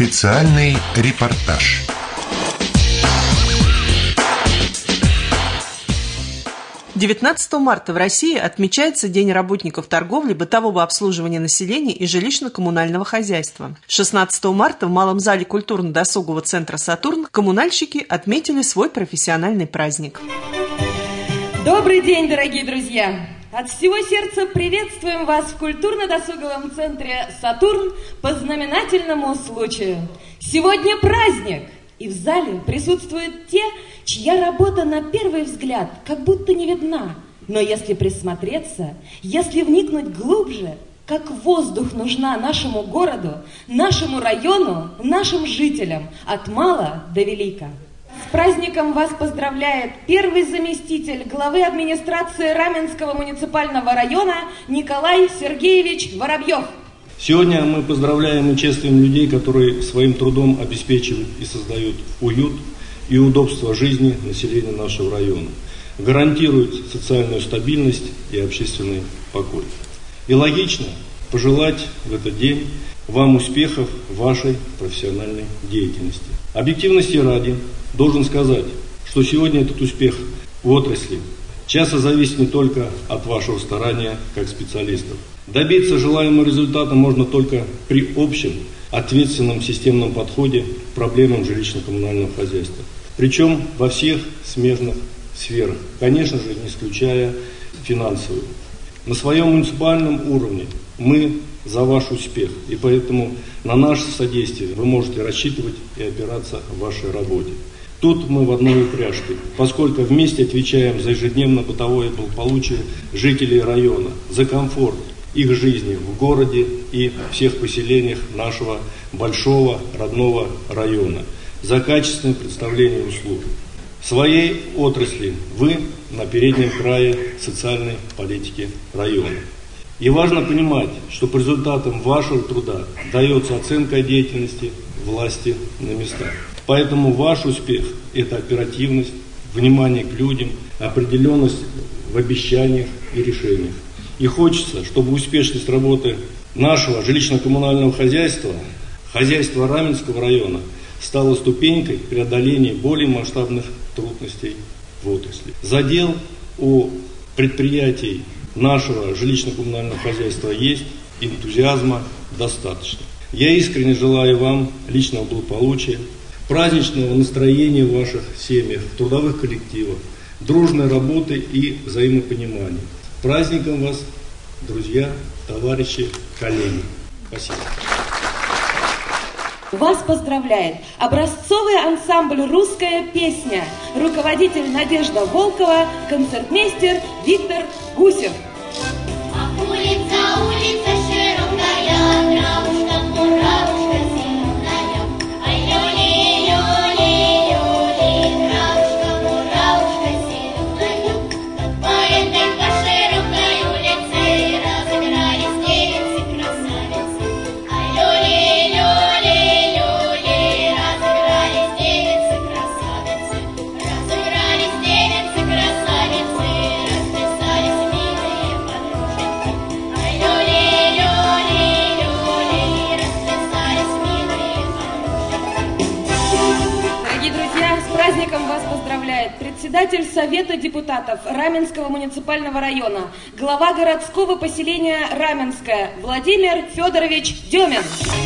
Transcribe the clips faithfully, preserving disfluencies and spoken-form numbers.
Специальный репортаж. девятнадцатого марта в России отмечается День работников торговли, бытового обслуживания населения и жилищно-коммунального хозяйства. шестнадцатого марта в Малом зале культурно-досугового центра «Сатурн» коммунальщики отметили свой профессиональный праздник. Добрый день, дорогие друзья! От всего сердца приветствуем вас в культурно-досуговом центре «Сатурн» по знаменательному случаю. Сегодня праздник, и в зале присутствуют те, чья работа на первый взгляд как будто не видна. Но если присмотреться, если вникнуть глубже, как воздух нужна нашему городу, нашему району, нашим жителям, от мала до велика. С праздником вас поздравляет первый заместитель главы администрации Раменского муниципального района Николай Сергеевич Воробьев. Сегодня мы поздравляем и чествуем людей, которые своим трудом обеспечивают и создают уют и удобство жизни населения нашего района, гарантируют социальную стабильность и общественный покой. И логично пожелать в этот день вам успехов в вашей профессиональной деятельности. Объективности ради должен сказать, что сегодня этот успех в отрасли часто зависит не только от вашего старания как специалистов. Добиться желаемого результата можно только при общем, ответственном системном подходе к проблемам жилищно-коммунального хозяйства. Причем во всех смежных сферах, конечно же, не исключая финансовую. На своем муниципальном уровне мы за ваш успех, и поэтому на наше содействие вы можете рассчитывать и опираться в вашей работе. Тут мы в одной упряжке, поскольку вместе отвечаем за ежедневно бытовое благополучие жителей района, за комфорт их жизни в городе и всех поселениях нашего большого родного района, за качественное представление услуг. В своей отрасли вы на переднем крае социальной политики района. И важно понимать, что по результатам вашего труда дается оценка деятельности власти на местах. Поэтому ваш успех – это оперативность, внимание к людям, определенность в обещаниях и решениях. И хочется, чтобы успешность работы нашего жилищно-коммунального хозяйства, хозяйства Раменского района, стала ступенькой преодоления более масштабных трудностей в отрасли. Задел у предприятий нашего жилищно-коммунального хозяйства есть, энтузиазма достаточно. Я искренне желаю вам личного благополучия, праздничного настроения в ваших семьях, в трудовых коллективах, дружной работы и взаимопонимания. С праздником вас, друзья, товарищи, коллеги. Спасибо. Вас поздравляет образцовый ансамбль «Русская песня», руководитель Надежда Волкова, концертмейстер Виктор Гусев. Улица, улица широкая, травушка, муравушка, зиму на нем. Ай, люли, люли, люли, травушка, муравушка, зиму на нем. По этой по широкой улице разыгрались девицы красавицы. Ай, люли, люли, люли, разыгрались девицы красавицы. Разыгрались девицы красавицы, расписались милые подруженьки. Ай, люли, люли, люли, расписались милые подруженьки. Дорогие друзья, с праздником вас поздравляет председатель Совета депутатов Раменского муниципального района, глава городского поселения Раменское Владимир Федорович Демин.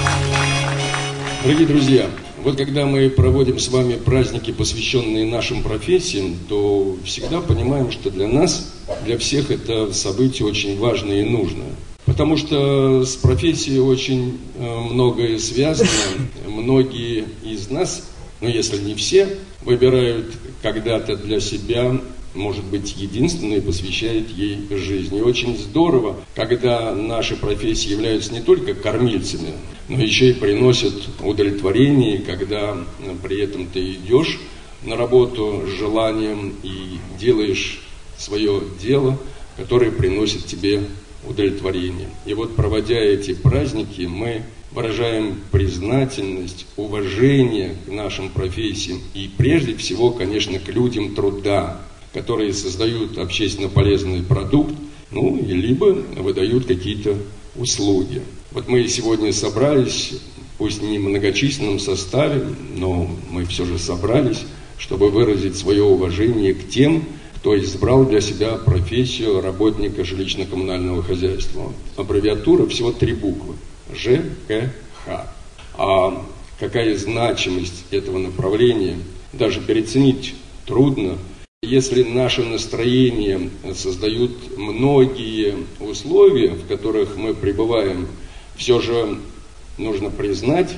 Дорогие друзья, вот когда мы проводим с вами праздники, посвященные нашим профессиям, то всегда понимаем, что для нас, для всех это событие очень важное и нужное. Потому что с профессией очень э, многое связано. Многие из нас, ну если не все, выбирают когда-то для себя, может быть, единственное, и посвящают ей жизнь. И очень здорово, когда наши профессии являются не только кормильцами, но еще и приносят удовлетворение, когда при этом ты идешь на работу с желанием и делаешь свое дело, которое приносит тебе удовлетворение. И вот, проводя эти праздники, мы выражаем признательность, уважение к нашим профессиям и прежде всего, конечно, к людям труда, которые создают общественно полезный продукт, ну, и либо выдают какие-то услуги. Вот мы сегодня собрались пусть не в многочисленном составе, но мы все же собрались, чтобы выразить свое уважение к тем, кто избрал для себя профессию работника жилищно-коммунального хозяйства. Аббревиатура всего три буквы – Ж К Х. А какая значимость этого направления, даже переоценить трудно. Если наше настроение создают многие условия, в которых мы пребываем, все же нужно признать,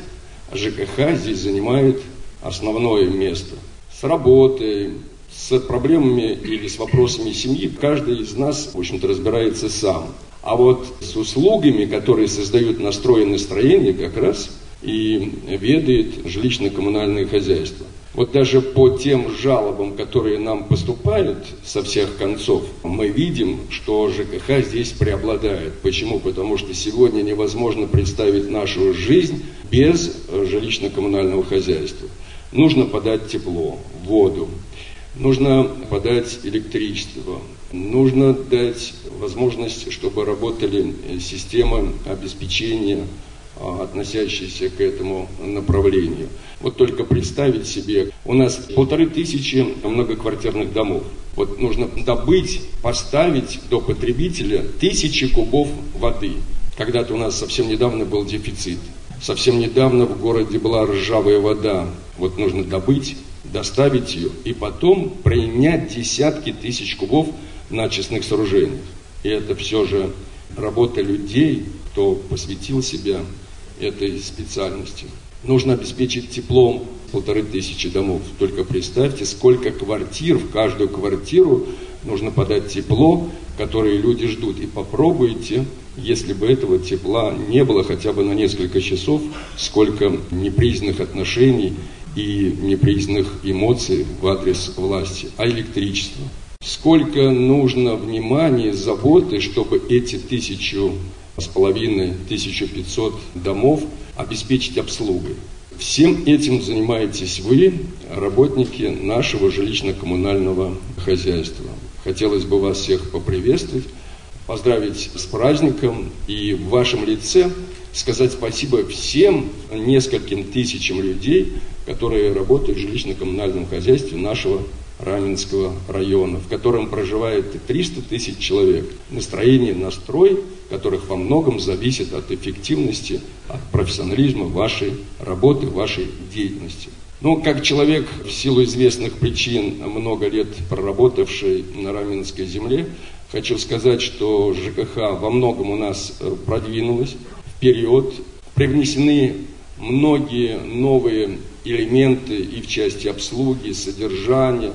ЖКХ здесь занимает основное место. С работой, с проблемами или с вопросами семьи каждый из нас, в общем-то, разбирается сам. А вот с услугами, которые создают настрой и настроение, как раз и ведает жилищно-коммунальное хозяйство. Вот даже по тем жалобам, которые нам поступают со всех концов, мы видим, что ЖКХ здесь преобладает. Почему? Потому что сегодня невозможно представить нашу жизнь без жилищно-коммунального хозяйства. Нужно подать тепло, воду, нужно подать электричество, нужно дать возможность, чтобы работали системы обеспечения, относящиеся к этому направлению. Вот только представить себе, у нас полторы тысячи многоквартирных домов. Вот нужно добыть, поставить до потребителя тысячи кубов воды. Когда-то у нас совсем недавно был дефицит. Совсем недавно в городе была ржавая вода. Вот нужно добыть, доставить ее и потом принять десятки тысяч кубов на очистных сооружениях. И это все же работа людей, кто посвятил себя этой специальности. Нужно обеспечить теплом полторы тысячи домов. Только представьте, сколько квартир, в каждую квартиру нужно подать тепло, которое люди ждут. И попробуйте, если бы этого тепла не было хотя бы на несколько часов, сколько непризнанных отношений и непризнанных эмоций в адрес власти. А электричество? Сколько нужно внимания, заботы, чтобы эти тысячу с половиной, тысяча пятьсот домов обеспечить обслугой. Всем этим занимаетесь вы, работники нашего жилищно-коммунального хозяйства. Хотелось бы вас всех поприветствовать, поздравить с праздником и в вашем лице сказать спасибо всем нескольким тысячам людей, которые работают в жилищно-коммунальном хозяйстве нашего Раменского района, в котором проживает триста тысяч человек. Настроение, настрой, которых во многом зависит от эффективности, от профессионализма вашей работы, вашей деятельности. Ну, как человек, в силу известных причин, много лет проработавший на Раменской земле, хочу сказать, что ЖКХ во многом у нас продвинулась вперед, привнесены многие новые элементы и в части обслуги, содержания,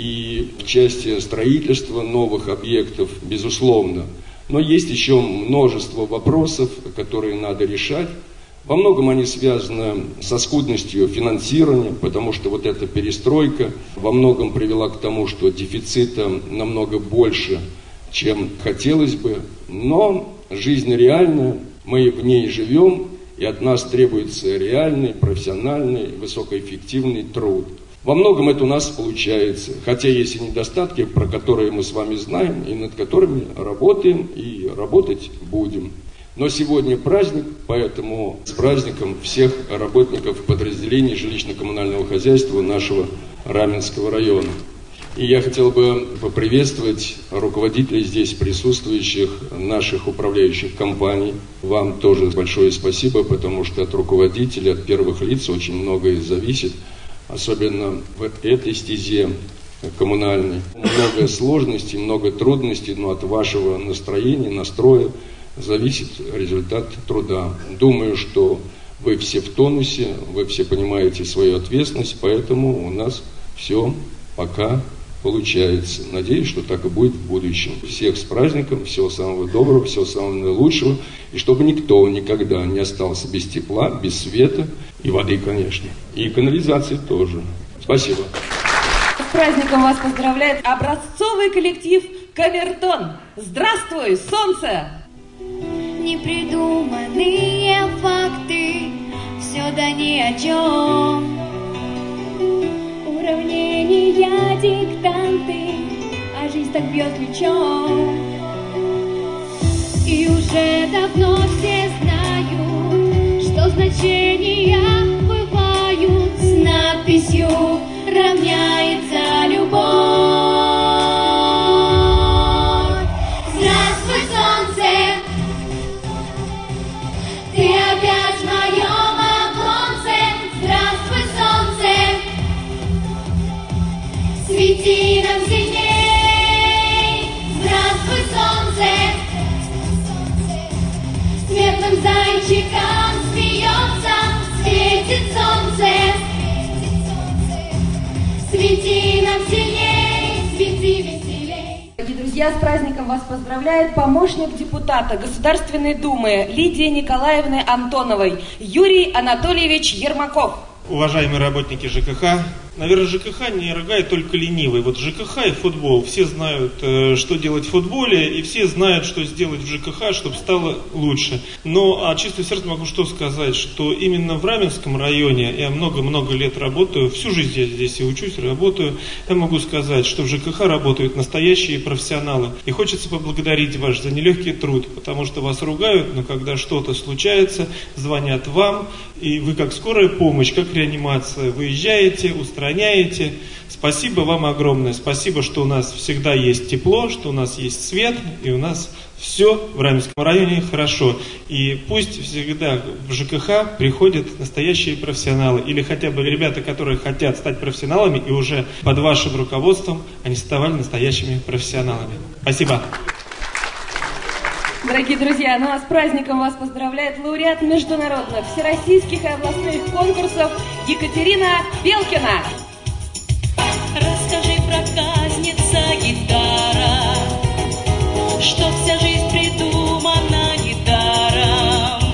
и в части строительства новых объектов, безусловно. Но есть еще множество вопросов, которые надо решать. Во многом они связаны со скудностью финансирования, потому что вот эта перестройка во многом привела к тому, что дефицита намного больше, чем хотелось бы. Но жизнь реальная, мы в ней живем, и от нас требуется реальный, профессиональный, высокоэффективный труд. Во многом это у нас получается, хотя есть и недостатки, про которые мы с вами знаем, и над которыми работаем и работать будем. Но сегодня праздник, поэтому с праздником всех работников подразделений жилищно-коммунального хозяйства нашего Раменского района. И я хотел бы поприветствовать руководителей здесь присутствующих наших управляющих компаний. Вам тоже большое спасибо, потому что от руководителей, от первых лиц очень многое зависит, особенно в этой стезе коммунальной. Много сложностей, много трудностей, но от вашего настроения, настроя зависит результат труда. Думаю, что вы все в тонусе, вы все понимаете свою ответственность, поэтому у нас все пока получается. Надеюсь, что так и будет в будущем. Всех с праздником, всего самого доброго, всего самого наилучшего. И чтобы никто никогда не остался без тепла, без света и воды, конечно. И канализации тоже. Спасибо. С праздником вас поздравляет образцовый коллектив «Камертон». Здравствуй, солнце! Непридуманные факты, все да ни о чем. Уравнения, диктанты, а жизнь так бьет ключом. И уже давно все знают, что значение равняется любовь. Здравствуй, солнце, ты опять в моем оконце. Здравствуй, солнце, свети нам сильней. Здравствуй, солнце, светлым зайчиком смеется, светит солнце. Свети нам сильней, свети веселей. Дорогие друзья, с праздником вас поздравляет помощник депутата Государственной Думы Лидии Николаевны Антоновой Юрий Анатольевич Ермаков. Уважаемые работники ЖКХ, наверное, ЖКХ не рыгает только ленивый. Вот ЖКХ и футбол. Все знают, что делать в футболе, и все знают, что сделать в ЖКХ, чтобы стало лучше. Но от чистого сердца могу что сказать, что именно в Раменском районе, я много-много лет работаю, всю жизнь я здесь и учусь, работаю, я могу сказать, что в ЖКХ работают настоящие профессионалы. И хочется поблагодарить вас за нелегкий труд, потому что вас ругают, но когда что-то случается, звонят вам, и вы как скорая помощь, как реанимация, выезжаете, устраняете. Спасибо вам огромное. Спасибо, что у нас всегда есть тепло, что у нас есть свет, и у нас все в Раменском районе хорошо. И пусть всегда в ЖКХ приходят настоящие профессионалы, или хотя бы ребята, которые хотят стать профессионалами, и уже под вашим руководством они ставали настоящими профессионалами. Спасибо. Дорогие друзья, ну а с праздником вас поздравляет лауреат международных, всероссийских и областных конкурсов Екатерина Белкина. Расскажи, проказница, гитара, что вся жизнь придумана недаром.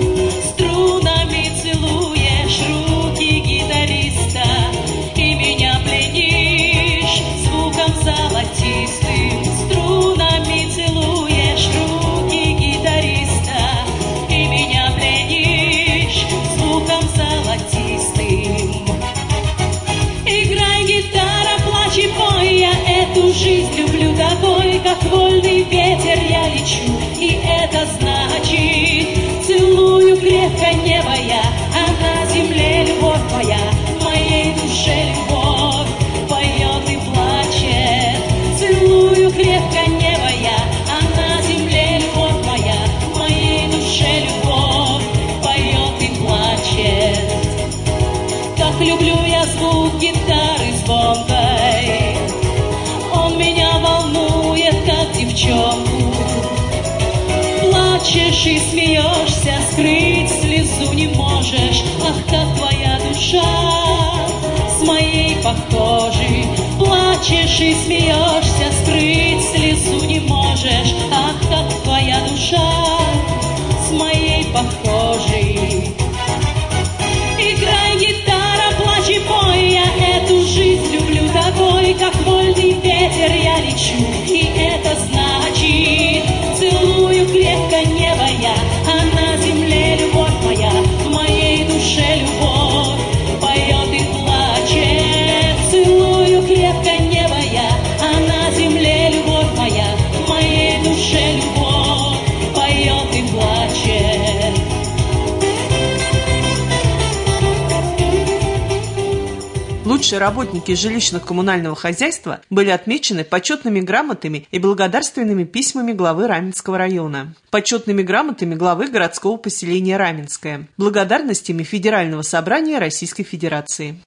Струнами целуешь руки гитариста и меня пленишь звуком золотистым. Струнами целуешь руки гитариста и меня пленишь звуком золотистым. Играй, гитара, плачь и пой, я эту жизнь люблю тобой, как вольный ветер я лечу, и это значит, целую крепко небо я, а на земле любовь моя, в моей душе любовь поет и плачет. Целую крепко небо я, а на земле любовь моя, в моей душе любовь поет и плачет. Так люблю я звук гитары звонкой, он меня волнует, как девчонку. Плачешь и смеешься, скрыть слезу не можешь, ах, как твоя душа с моей похожей. Плачешь и смеешься, скрыть слезу не можешь, ах, как твоя душа с моей похожей. Играй, гитара, плачь и пой, я эту жизнь люблю тобой, как вольный ветер я лечу, и это значит, целую крепко небо я, а на земле любовь моя, в моей душе любовь поет и плачет. Целую крепко небо я, а на земле любовь моя, в моей душе любовь поет и плачет. Лучшие работники жилищно-коммунального хозяйства были отмечены почетными грамотами и благодарственными письмами главы Раменского района, почетными грамотами главы городского поселения Раменское, благодарностями Федерального собрания Российской Федерации.